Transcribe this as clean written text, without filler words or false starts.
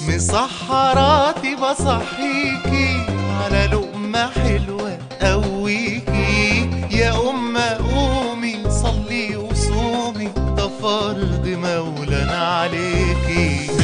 مسحراتي بصحيكي على لقمة حلوة تقويكي. يا أمة قومي صلي وصومي، ده فرض مولانا عليكي.